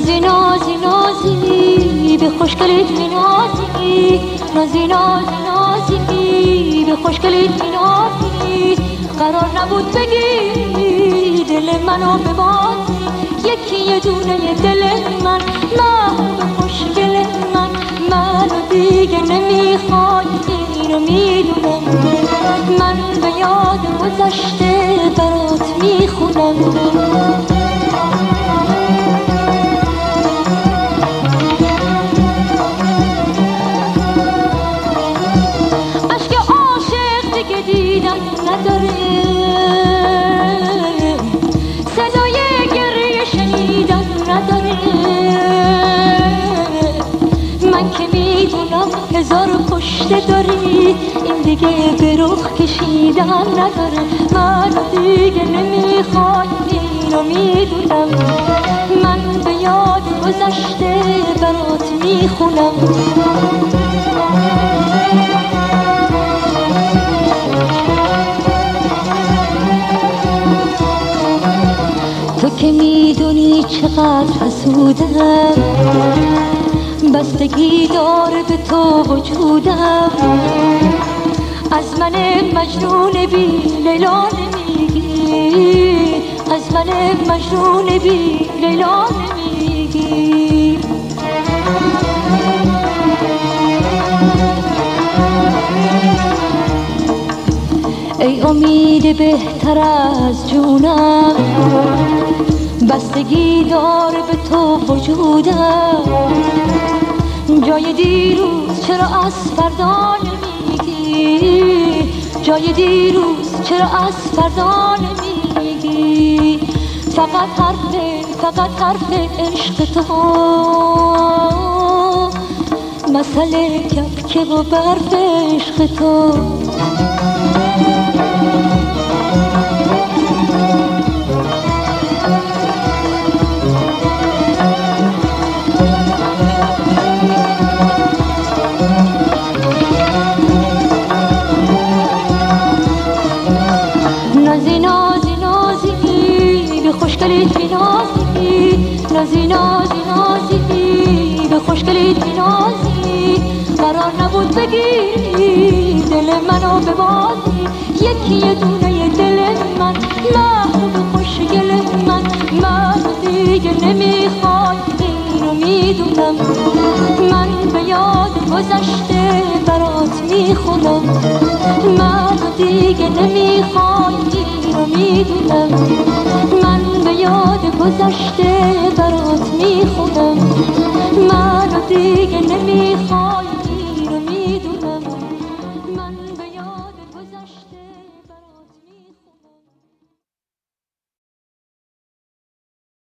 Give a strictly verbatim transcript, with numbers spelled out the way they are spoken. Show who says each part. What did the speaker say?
Speaker 1: نازی نازی نازی به خوشگلیت می نازی، نازی نازی نازی به خوشگلیت می نازی. قرار نبود بگی دل منو ببازی، یکی یه دونه دل من محبوب خوشگل من. منو دیگه نمیخوای اینو میدونم، من به یاد گذشته برات میخونم. اشک عاشق دیگه دیدن نداره، صدای گریه شنیدن نداره. من که میدونم هزار پشته داری، این دیگه به رخ کشیدن نداره. منو دیگه نمیخوای اینو میدونم، من به یاد گذشته برات میخونم. تو که میدونی چقدر حسودم، بستگی داره به تو وجودم. از من مجنون بی لیلا نمیگی، از من مجنون بی لیلا نمیگی. ای امید بهتر از جونم، بستگی داره به تو وجودم. جای دیروز چرا از فردا نمیگی، جای دیروز چرا از فردا نمیگی. فقط حرف فقط حرف عشق تو، مسئله کبکه و برف عشق تو. نازی نازی نازی به خوشگلیت می نازی، نازی نازی نازی به خوشگلیت می نازی. قرار نبود بگیری دل منو ببازی، یکی یه دونه دل من محبوب خوشگل من. من دیگه نمیخوای اینو میدونم، من به یاد گذشته برات میخونم. من دیگه نمیخوای اینو میدونم، من به یاد گذشته برات میخونم. من دیگه نمیخوای